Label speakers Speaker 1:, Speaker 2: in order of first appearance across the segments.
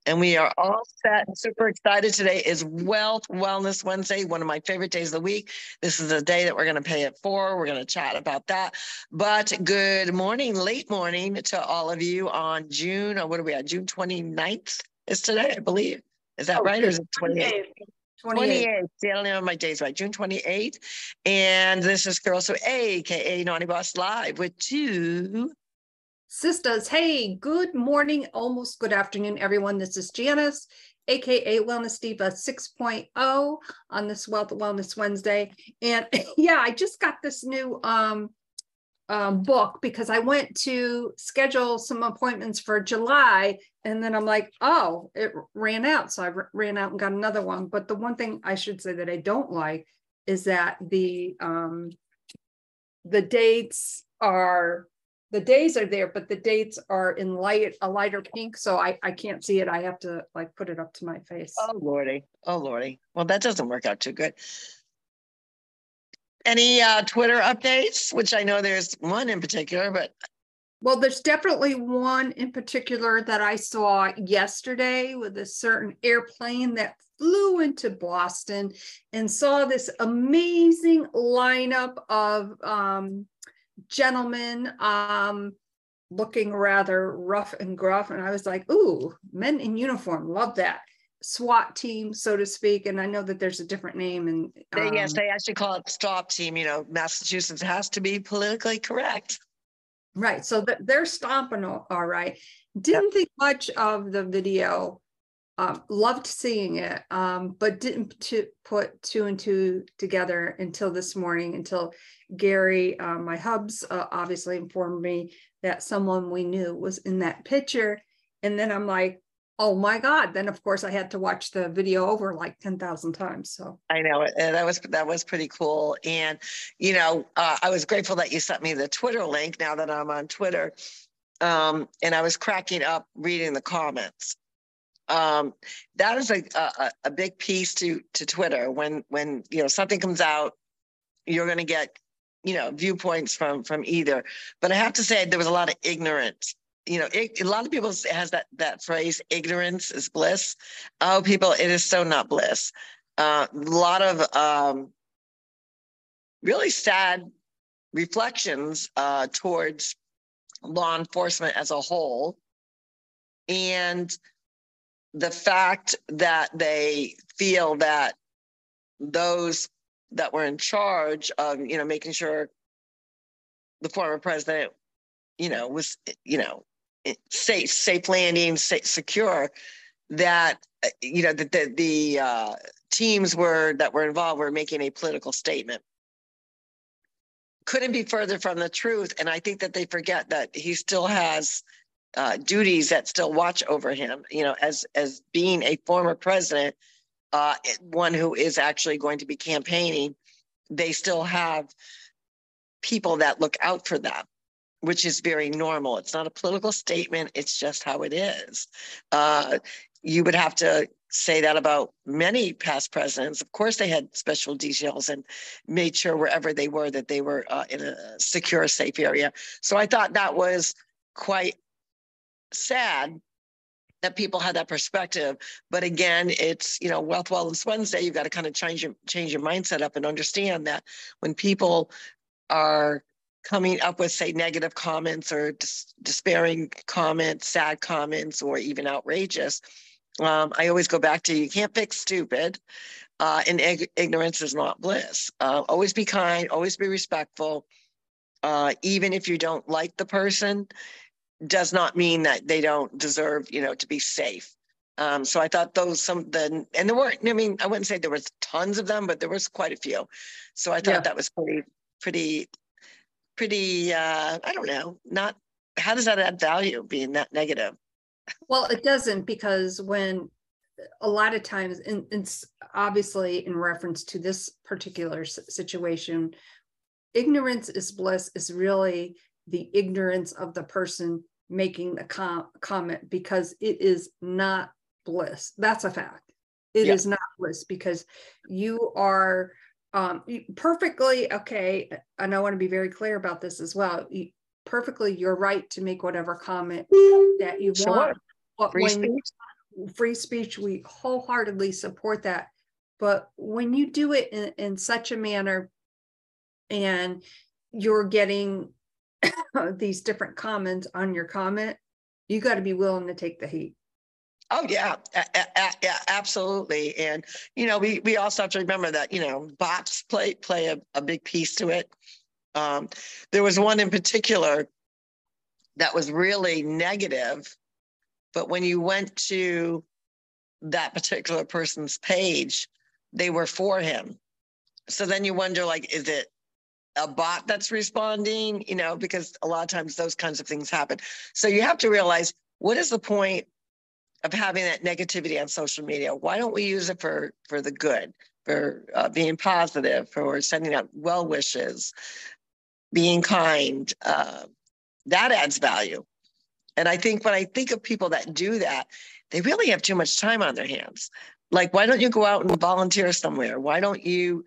Speaker 1: And we are all set and super excited. Today is Wealth Wellness Wednesday, one of my favorite days of the week. This is a day that we're going to pay it forward. We're going to chat about that. But good morning, late morning to all of you on June, or what are we at? June 29th is today, I believe. Is that right? Or is it 28th? 28th. See, I don't know my days right. June 28th. And this is Caroso, aka Naughty Boss Live with two
Speaker 2: sisters. Hey, good morning, almost good afternoon, everyone. This is Janice, aka Wellness Diva 6.0 on this Wealth Wellness Wednesday. And yeah, I just got this new book because I went to schedule some appointments for July, and then I'm like, oh, it ran out. So I ran out and got another one. But the one thing I should say that I don't like is that the dates are there, but the dates are in a lighter pink, so I can't see it. I have to like put it up to my face.
Speaker 1: Oh lordy. Well, that doesn't work out too good. Any Twitter updates? Which I know there's one in particular, but
Speaker 2: well, there's definitely one in particular that I saw yesterday with a certain airplane that flew into Boston and saw this amazing lineup of gentlemen looking rather rough and gruff, and I was like, ooh, men in uniform, love that. SWAT team, so to speak. And I know that there's a different name, and
Speaker 1: yes, they actually call it STOP team. You know, Massachusetts has to be politically correct,
Speaker 2: right? So they're stomping all right. Didn't think much of the video. Loved seeing it, but didn't put two and two together until this morning, until Gary, my hubs, obviously informed me that someone we knew was in that picture. And then I'm like, oh my God. Then of course I had to watch the video over like 10,000 times. So
Speaker 1: I know it. And that was pretty cool. And, you know, I was grateful that you sent me the Twitter link now that I'm on Twitter. And I was cracking up reading the comments. That is a big piece to Twitter. When you know something comes out, you're going to get viewpoints from either. But I have to say there was a lot of ignorance. You know, a lot of people has that phrase, ignorance is bliss. Oh, people, it is so not bliss. A lot of really sad reflections towards law enforcement as a whole, and the fact that they feel that those that were in charge of, making sure the former president, was, safe landing, secure, that, the teams that were involved were making a political statement. Couldn't be further from the truth. And I think that they forget that he still has duties that still watch over him, as being a former president, one who is actually going to be campaigning. They still have people that look out for them, which is very normal. It's not a political statement. It's just how it is. You would have to say that about many past presidents. Of course, they had special details and made sure wherever they were that they were in a secure, safe area. So I thought that was quite sad that people had that perspective. But again, it's, Wealth Wellness Wednesday. You've got to kind of change your mindset up and understand that when people are coming up with, say, negative comments or despairing comments, sad comments, or even outrageous, I always go back to, you can't fix stupid, and ignorance is not bliss. Always be kind, always be respectful. Even if you don't like the person, does not mean that they don't deserve, to be safe. So I thought and there weren't, I wouldn't say there was tons of them, but there was quite a few. So I thought that was pretty, I don't know, how does that add value being that negative?
Speaker 2: Well, it doesn't, because when a lot of times, and it's obviously in reference to this particular situation, ignorance is bliss is really the ignorance of the person making the comment, because it is not bliss. That's a fact. It is not bliss, because you are perfectly okay. And I want to be very clear about this as well. You're right to make whatever comment that you want. But free speech, we wholeheartedly support that. But when you do it in such a manner and you're getting these different comments on your comment, you got to be willing to take the heat.
Speaker 1: Oh yeah, absolutely. And we also have to remember that bots play a big piece to it. There was one in particular that was really negative, but when you went to that particular person's page, they were for him. So then you wonder, like, is it a bot that's responding? Because a lot of times those kinds of things happen. So you have to realize, what is the point of having that negativity on social media? Why don't we use it for the good, for being positive, for sending out well wishes, being kind? That adds value. And I think when I think of people that do that, they really have too much time on their hands. Like, why don't you go out and volunteer somewhere? Why don't you,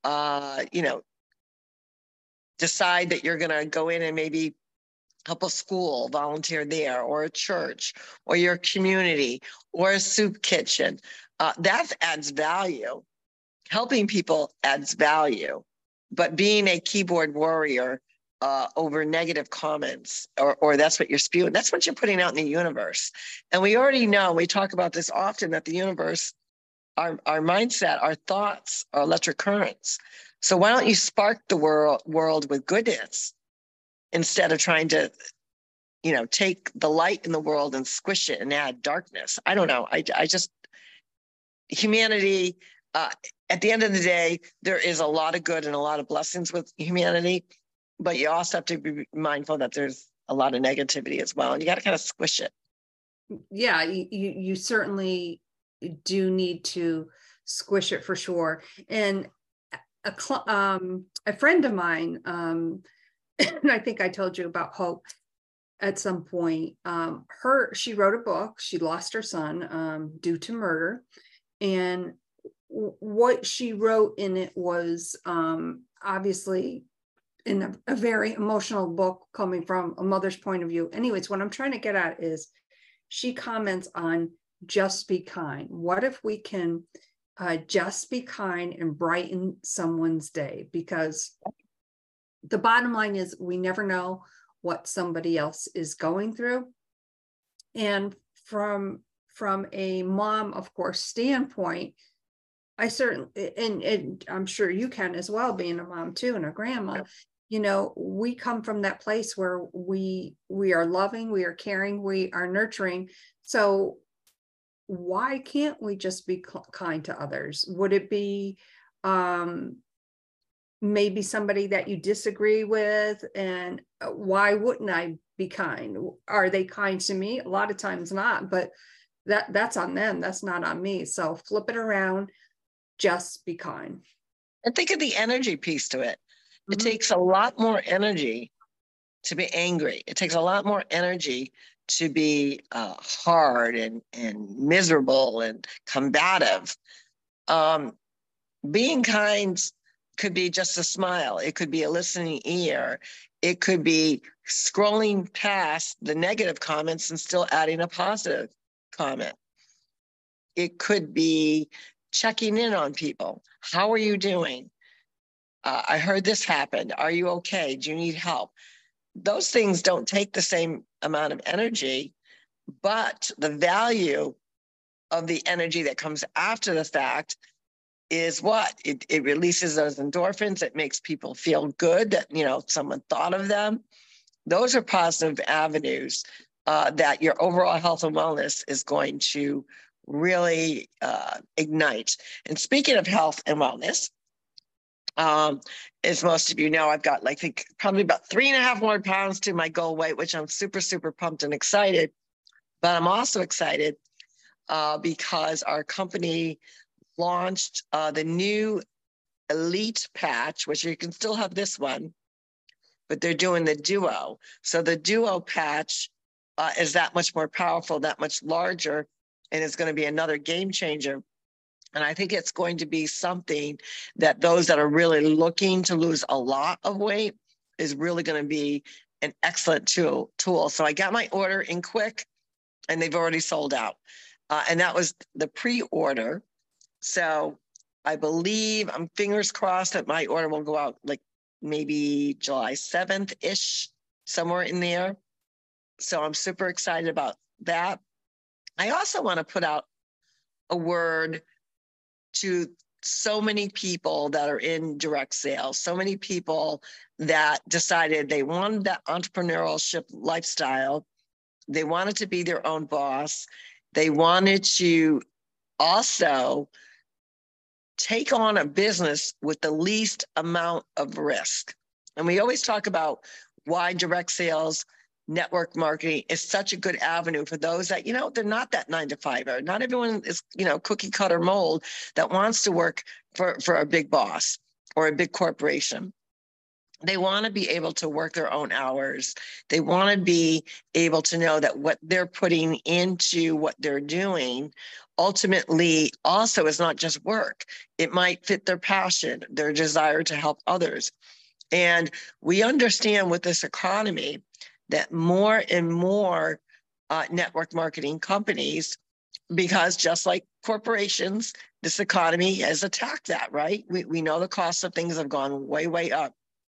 Speaker 1: decide that you're going to go in and maybe help a school, volunteer there, or a church, or your community, or a soup kitchen? That adds value. Helping people adds value. But being a keyboard warrior over negative comments, or that's what you're spewing, that's what you're putting out in the universe. And we already know, we talk about this often, that the universe, our mindset, our thoughts are electric currents. So why don't you spark the world with goodness instead of trying to, take the light in the world and squish it and add darkness? I don't know. I just, humanity, at the end of the day, there is a lot of good and a lot of blessings with humanity, but you also have to be mindful that there's a lot of negativity as well. And you got to kind of squish it.
Speaker 2: Yeah, you certainly do need to squish it for sure. And a friend of mine, and I think I told you about Hope at some point. She wrote a book. She lost her son due to murder, and what she wrote in it was obviously in a very emotional book coming from a mother's point of view. Anyways, what I'm trying to get at is she comments on just be kind. What if we can just be kind and brighten someone's day? Because the bottom line is we never know what somebody else is going through. And from a mom, of course, standpoint, I certainly, and I'm sure you can as well, being a mom too, and a grandma, we come from that place where we are loving, we are caring, we are nurturing. So why can't we just be kind to others? Would it be maybe somebody that you disagree with, and why wouldn't I be kind? Are they kind to me? A lot of times not, but that's on them. That's not on me. So flip it around, just be kind.
Speaker 1: And think of the energy piece to it. It takes a lot more energy to be angry. It takes a lot more energy to be hard and miserable and combative. Being kind could be just a smile. It could be a listening ear. It could be scrolling past the negative comments and still adding a positive comment. It could be checking in on people. How are you doing? I heard this happened. Are you okay? Do you need help? Those things don't take the same amount of energy, but the value of the energy that comes after the fact is what? It releases those endorphins. It makes people feel good that, someone thought of them. Those are positive avenues that your overall health and wellness is going to really ignite. And speaking of health and wellness, as most of you know, I've got probably about 3.5 more pounds to my goal weight, which I'm super, super pumped and excited. But I'm also excited because our company launched the new Elite patch, which you can still have this one, but they're doing the Duo. So the Duo patch is that much more powerful, that much larger, and it's going to be another game changer. And I think it's going to be something that those that are really looking to lose a lot of weight is really going to be an excellent tool. So I got my order in quick and they've already sold out. And that was the pre-order. So I believe, I'm fingers crossed that my order will go out like maybe July 7th-ish, somewhere in there. So I'm super excited about that. I also want to put out a word to so many people that are in direct sales, so many people that decided they wanted that entrepreneurship lifestyle. They wanted to be their own boss. They wanted to also take on a business with the least amount of risk. And we always talk about why direct sales, network marketing is such a good avenue for those that, they're not that 9-to-5er. Not everyone is, cookie cutter mold that wants to work for a big boss or a big corporation. They want to be able to work their own hours. They want to be able to know that what they're putting into what they're doing ultimately also is not just work. It might fit their passion, their desire to help others. And we understand with this economy that more and more network marketing companies, because just like corporations, this economy has attacked that, right? We know the cost of things have gone way, way up.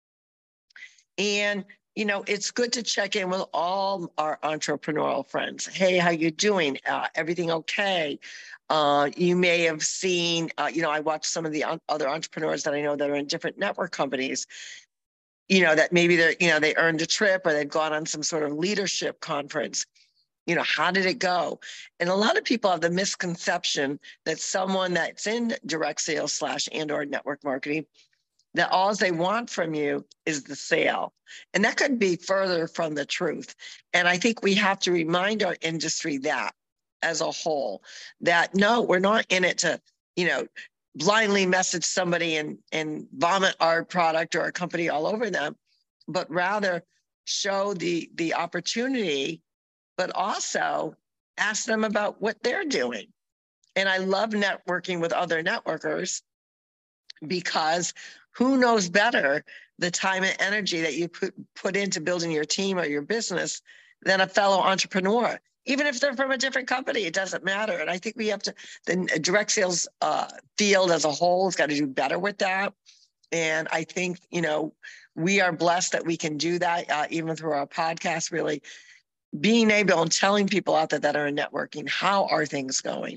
Speaker 1: And, it's good to check in with all our entrepreneurial friends. Hey, how you doing? Everything okay? You may have seen, I watched some of the other entrepreneurs that I know that are in different network companies, that maybe they earned a trip or they've gone on some sort of leadership conference. How did it go? And a lot of people have the misconception that someone that's in direct sales / and or network marketing, that all they want from you is the sale. And that could be further from the truth. And I think we have to remind our industry that as a whole, that no, we're not in it to, blindly message somebody and vomit our product or our company all over them, but rather show the opportunity, but also ask them about what they're doing. And I love networking with other networkers, because who knows better the time and energy that you put into building your team or your business than a fellow entrepreneur. Even if they're from a different company, it doesn't matter. And I think we have to, the direct sales field as a whole has got to do better with that. And I think, we are blessed that we can do that, even through our podcast, really being able and telling people out there that are in networking, how are things going?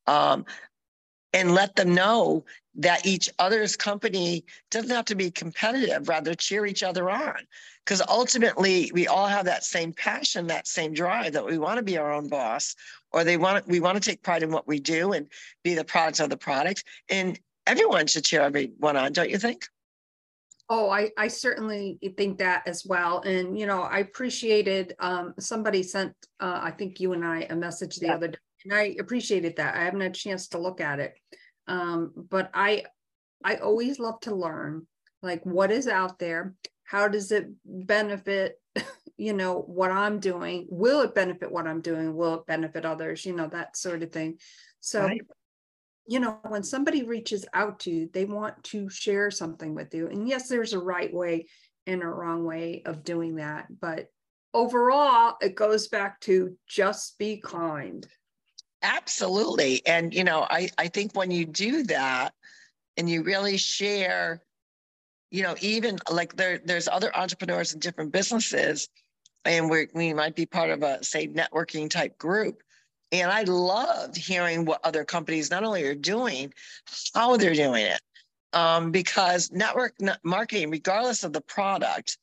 Speaker 1: And let them know that each other's company doesn't have to be competitive, rather cheer each other on. Because ultimately, we all have that same passion, that same drive, that we want to be our own boss, or we want to take pride in what we do and be the product of the product. And everyone should cheer everyone on, don't you think?
Speaker 2: Oh, I certainly think that as well. And, I appreciated, somebody sent, I think you and I, a message the other day, and I appreciated that. I haven't had a chance to look at it. But I always love to learn, like, what is out there? How does it benefit, what I'm doing? Will it benefit what I'm doing? Will it benefit others? That sort of thing. So, right. When somebody reaches out to you, they want to share something with you. And yes, there's a right way and a wrong way of doing that. But overall, it goes back to just be kind.
Speaker 1: Absolutely. And, I think when you do that and you really share, even like there's other entrepreneurs in different businesses, and we might be part of a, say, networking type group. And I loved hearing what other companies not only are doing, how they're doing it. Because network marketing, regardless of the product,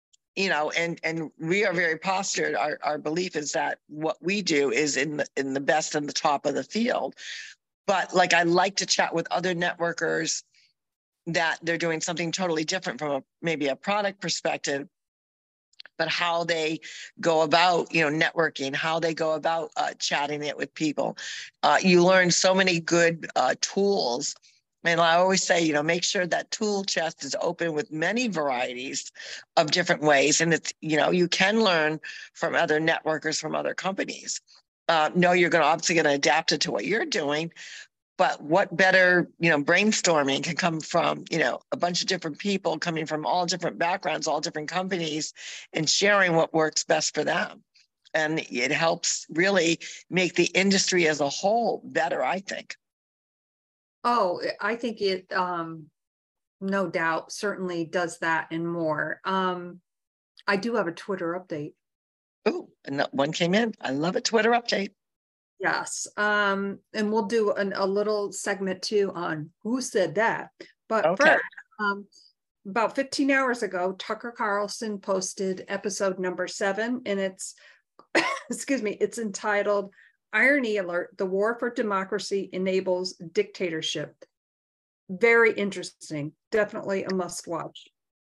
Speaker 1: and we are very postured. Our belief is that what we do is in the best and the top of the field. But like, I like to chat with other networkers that they're doing something totally different from maybe a product perspective, but how they go about, networking, how they go about chatting it with people. You learn so many good tools. And I always say, make sure that tool chest is open with many varieties of different ways. And it's, you can learn from other networkers from other companies. No, you're obviously going to adapt it to what you're doing. But what better, brainstorming can come from, a bunch of different people coming from all different backgrounds, all different companies, and sharing what works best for them. And it helps really make the industry as a whole better, I think.
Speaker 2: Oh, I think it, no doubt, certainly does that and more. I do have a Twitter update.
Speaker 1: Oh, and that one came in. I love a Twitter update.
Speaker 2: Yes. And we'll do a little segment too on who said that. But
Speaker 1: Okay.
Speaker 2: first, about 15 hours ago, Tucker Carlson posted episode number 7, and it's, excuse me, it's entitled Irony Alert, the War for Democracy Enables Dictatorship. Very interesting. Definitely a must watch.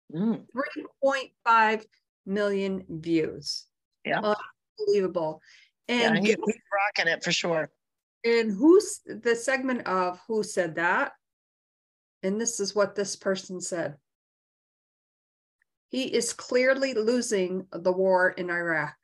Speaker 2: 3.5 million views.
Speaker 1: Yeah.
Speaker 2: Unbelievable. And
Speaker 1: yeah, he's rocking it for sure.
Speaker 2: And who's the segment of Who Said That? And this is what this person said. He is clearly losing the war in Iraq.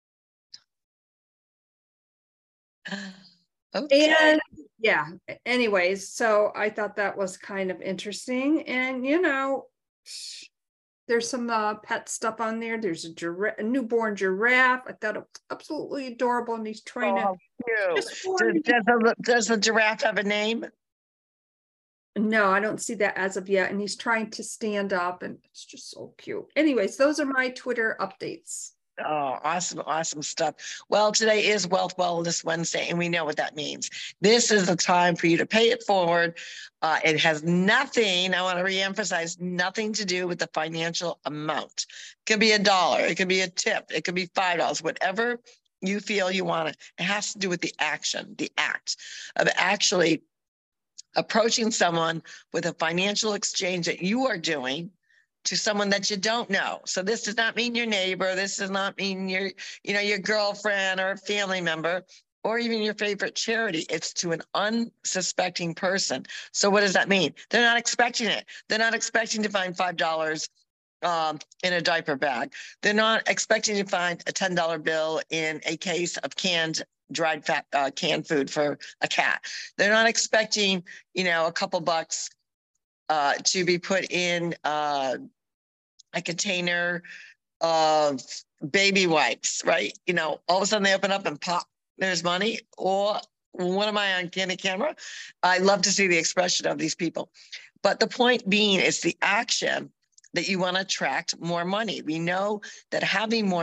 Speaker 1: Okay.
Speaker 2: And yeah, anyways, so I thought that was kind of interesting. And, you know, there's some pet stuff on there. There's a newborn giraffe. I thought it was absolutely adorable. And he's trying to.
Speaker 1: Does the giraffe have a name?
Speaker 2: No, I don't see that as of yet. And he's trying to stand up, and it's just so cute. Anyways, those are my Twitter updates.
Speaker 1: Oh, awesome, awesome stuff. Well, today is Wealth Wellness Wednesday, and we know what that means. This is the time for you to pay it forward. It has nothing, I want to reemphasize, nothing to do with the financial amount. It could be $1, it could be a tip, it could be $5, whatever you feel you want. It has to do with the action, the act of actually approaching someone with a financial exchange that you are doing to someone that you don't know. So this does not mean your neighbor. This does not mean your girlfriend or a family member or even your favorite charity. It's to an unsuspecting person. So what does that mean? They're not expecting it. They're not expecting to find $5 in a diaper bag. They're not expecting to find a $10 bill in a case of dried fat, canned food for a cat. They're not expecting, a couple bucks to be put in a container of baby wipes, right? All of a sudden they open up and pop, there's money. Or what am I on camera? I love to see the expression of these people. But the point being is the action that you want to attract more money. We know that having more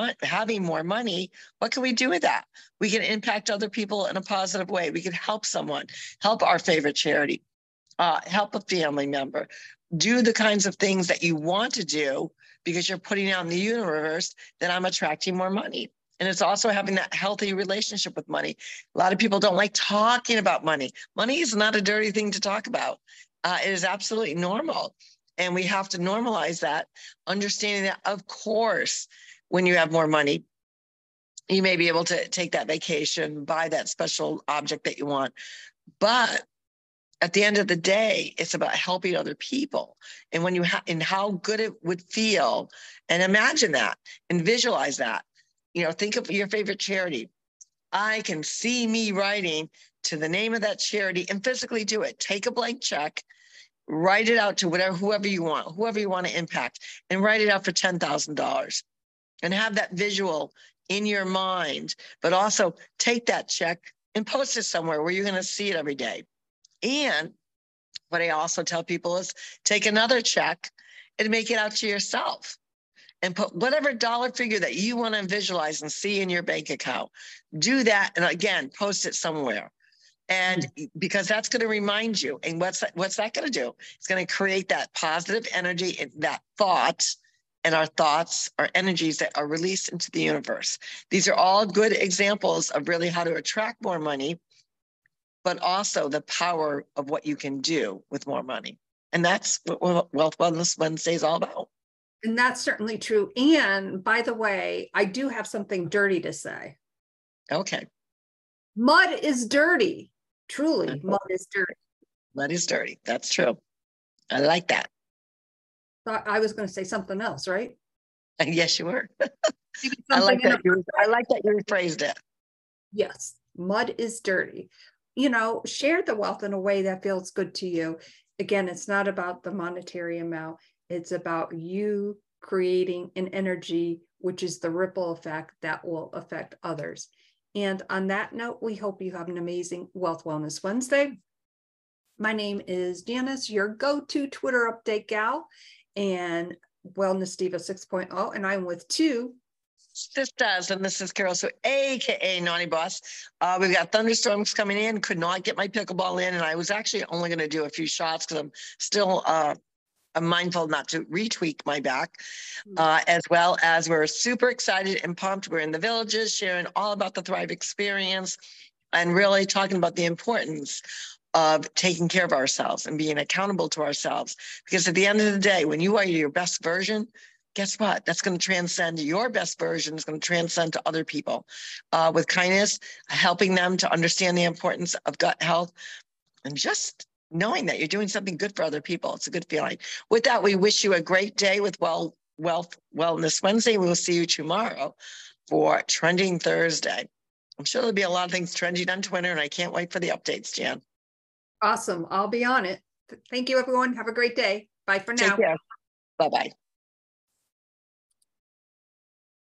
Speaker 1: money, what can we do with that? We can impact other people in a positive way. We can help someone, help our favorite charity, help a family member, do the kinds of things that you want to do because you're putting out in the universe that I'm attracting more money. And it's also having that healthy relationship with money. A lot of people don't like talking about money. Money is not a dirty thing to talk about. It is absolutely normal. And we have to normalize that, understanding that, of course, when you have more money, you may be able to take that vacation, buy that special object that you want. But at the end of the day, it's about helping other people. And when and how good it would feel, and imagine that and visualize that. Think of your favorite charity. I can see me writing to the name of that charity and physically do it. Take a blank check, write it out to whoever you want to impact, and write it out for $10,000 and have that visual in your mind, but also take that check and post it somewhere where you're going to see it every day. And what I also tell people is take another check and make it out to yourself and put whatever dollar figure that you want to visualize and see in your bank account. Do that. And again, post it somewhere. And because that's going to remind you. And what's that going to do? It's going to create that positive energy and that thought. And our thoughts are energies that are released into the universe. These are all good examples of really how to attract more money, but also the power of what you can do with more money. And that's what Wealth Wellness Wednesday is all about.
Speaker 2: And that's certainly true. And by the way, I do have something dirty to say.
Speaker 1: Okay.
Speaker 2: Mud is dirty. Truly, mud is dirty.
Speaker 1: Mud is dirty. That's true. I like that.
Speaker 2: I was going to say something else, right?
Speaker 1: Yes, you were. I like that you rephrased it.
Speaker 2: Yes, mud is dirty. Share the wealth in a way that feels good to you. Again, it's not about the monetary amount. It's about you creating an energy which is the ripple effect that will affect others. And on that note, we hope you have an amazing Wealth Wellness Wednesday. My name is Janice, your go-to Twitter update gal, and Wellness Diva 6.0, and I'm with two
Speaker 1: sisters, and this is Carol, so AKA Naughty Boss. We've got thunderstorms coming in, could not get my pickleball in, and I was actually only going to do a few shots because I'm still I'm mindful not to retweak my back, as well as we're super excited and pumped. We're in the villages sharing all about the Thrive experience and really talking about the importance of taking care of ourselves and being accountable to ourselves. Because at the end of the day, when you are your best version, guess what? That's going to transcend your best version. It's going to transcend to other people with kindness, helping them to understand the importance of gut health and just knowing that you're doing something good for other people. It's a good feeling. With that, we wish you a great day with Wellness Wednesday. We will see you tomorrow for Trending Thursday. I'm sure there'll be a lot of things trending on Twitter, and I can't wait for the updates, Jan.
Speaker 2: Awesome. I'll be on it. Thank you, everyone. Have a great day. Bye for now.
Speaker 1: Take care. Bye-bye.